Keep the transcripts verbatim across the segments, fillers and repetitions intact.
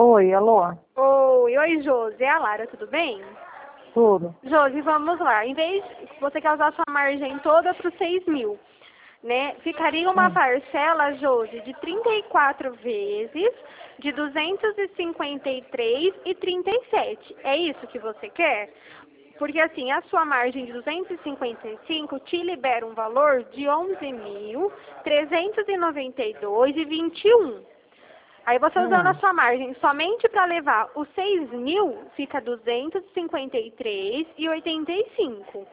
Oi, alô? Oi, oi, Josi. É a Lara, tudo bem? Tudo. Josi, vamos lá. Em vez você quer usar sua margem toda para os seis mil, né? Ficaria uma Hum. parcela, Josi, de trinta e quatro vezes, de duzentos e cinquenta e três e trinta e sete. É isso que você quer? Porque assim, a sua margem de duzentos e cinquenta e cinco te libera um valor de onze mil trezentos e noventa e dois e vinte e um. Aí você usando a Hum. sua margem somente para levar os seis mil, fica duzentos e cinquenta e três e oitenta e cinco.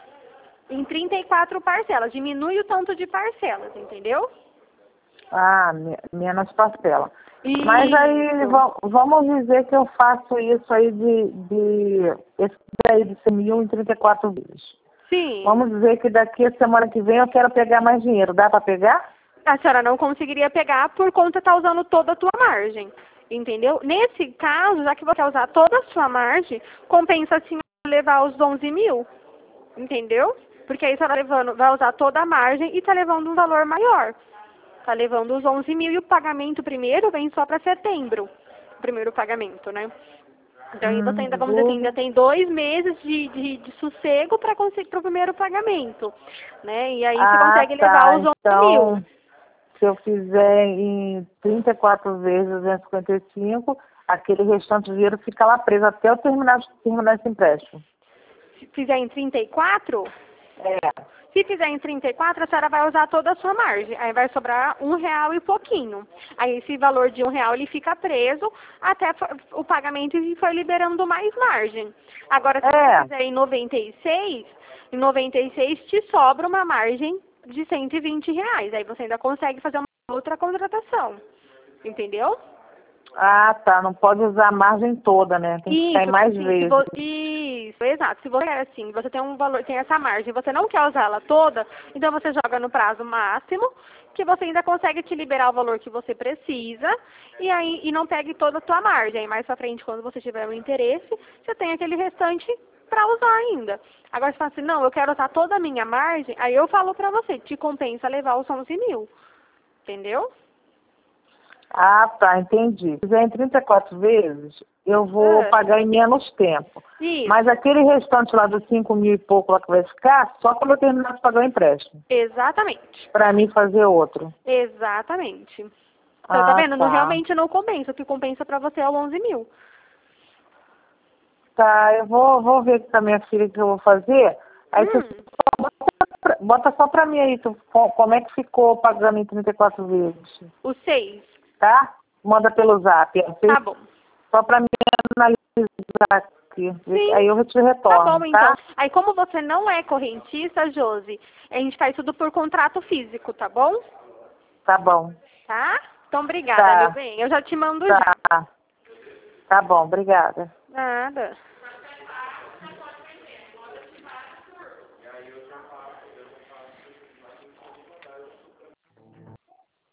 Em trinta e quatro parcelas. Diminui o tanto de parcelas, entendeu? Ah, me- menos parcela. Mas aí, Isso. va- vamos dizer que eu faço isso aí de, de esse daí de cem mil em trinta e quatro vezes. Sim. Vamos dizer que daqui a semana que vem eu quero pegar mais dinheiro. Dá para pegar? A senhora não conseguiria pegar por conta de estar usando toda a tua margem. Entendeu? Nesse caso, já que você quer usar toda a sua margem, compensa a senhora levar os onze mil. Entendeu? Porque aí você tá levando, vai usar toda a margem e está levando um valor maior. Está levando os onze mil e o pagamento primeiro vem só para setembro. O primeiro pagamento, né? Então aí você Hum, ainda, vamos dizer assim, ainda vou... tem dois meses de, de, de sossego para conseguir para o primeiro pagamento. Né? E aí você Ah, consegue levar tá. os onze mil. Então, se eu fizer em trinta e quatro vezes duzentos e cinquenta e cinco, aquele restante de dinheiro fica lá preso até eu terminar, terminar esse empréstimo. Se fizer em trinta e quatro, É. se fizer em trinta e quatro, a senhora vai usar toda a sua margem. Aí vai sobrar um real e pouquinho. Aí esse valor de um real ele fica preso até o pagamento e foi liberando mais margem. Agora, se você É. fizer em noventa e seis, em noventa e seis te sobra uma margem de cento e vinte reais. Aí você ainda consegue fazer uma outra contratação. Entendeu? Ah, tá. Não pode usar a margem toda, né? Tem que ficar em Isso, mais sim, se vezes. vo... Isso, exato. Se você quer assim, você tem um valor, tem essa margem, você não quer usar ela toda, então você joga no prazo máximo, que você ainda consegue te liberar o valor que você precisa, e aí e não pegue toda a tua margem. Aí mais pra frente, quando você tiver o interesse, você tem aquele restante para usar ainda. Agora você fala assim, não, eu quero usar toda a minha margem, aí eu falo pra você, te compensa levar os onze mil. Entendeu? Ah, tá. Entendi. Se fizer em trinta e quatro vezes, eu vou Ah, pagar em menos tempo. Mas isso, aquele restante lá dos cinco mil e pouco lá que vai ficar, só quando eu terminar de pagar o empréstimo. exatamente. Para mim fazer outro. Exatamente. Então, tá Ah, vendo? Não, tá. realmente não compensa. O que compensa pra você é o onze mil. Tá, eu vou, vou ver com a minha filha o que eu vou fazer. Aí você Hum, bota, bota só pra mim aí, tu, co- como é que ficou pagando em trinta e quatro vezes, o seis. tá? Manda pelo zap. Tá bom. Só pra mim analisar aqui. Sim, Aí eu te tá retorno, bom então. tá? Aí como você não é correntista, Josi, a gente faz tudo por contrato físico, tá bom? Tá bom. Tá? Então, obrigada, meu Tá, bem. Eu já te mando já. tá. Tá bom, obrigada. Nada.